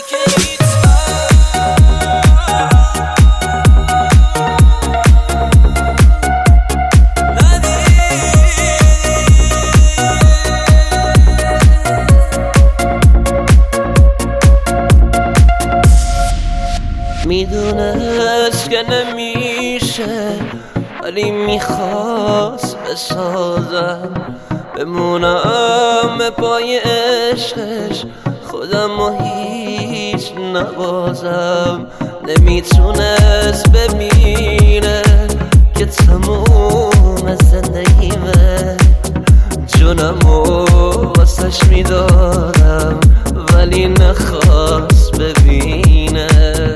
میدونست که نمیشه ولی میخواست بسازم بمونم پای عشقش خودم و هیچ نبازم نمیتونست ببینه که تموم زندگیمه جونم و واسش میدادم ولی نخواست ببینه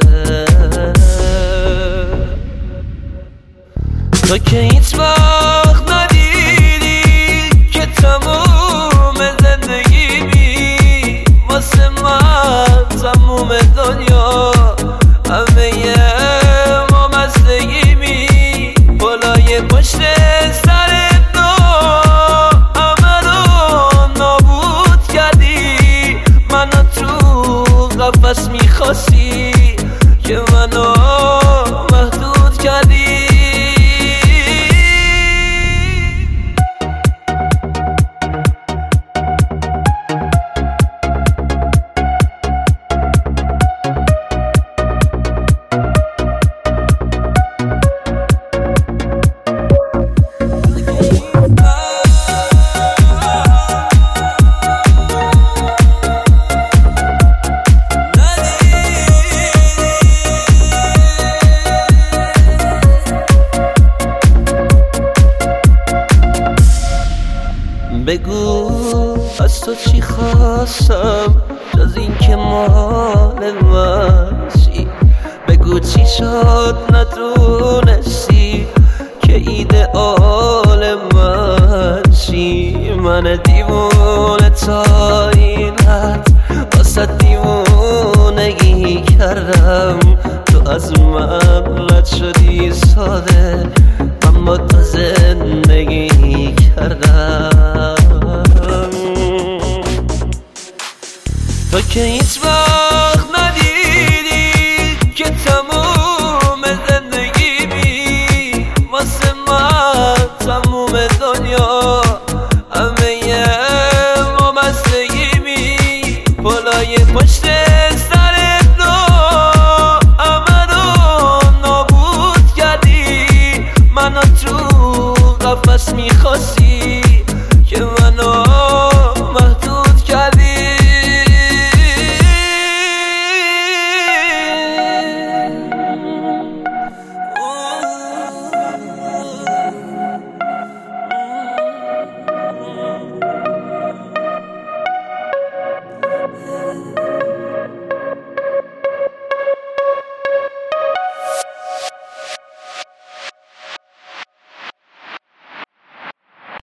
تو که هیچ وقت ندیدی که تموم زندگی بی واسه من تموم دنیا همه ما مستگی بی بالای پشت سر همه رو نابود کردی منو تو قفس میخواستی که منو محدود کردی بگو از تو چی خواستم جز این که مال من چی بگو چی شد ندونستی که ایدئال من چی من دیوونه تا این حد واسه دیوونگی کردم تو از من رد شدی ساده اما تا زندگی کردم تو که هیچ وقت ندیدی که تموم زندگی بی واسه من تموم دنیا همه ما مستگی بی بالای پشت سر همه رو نابود کردی منو تو قفس میخواستی